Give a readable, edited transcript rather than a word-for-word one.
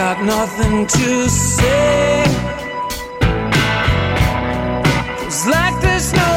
got nothing to say. Feels like there's no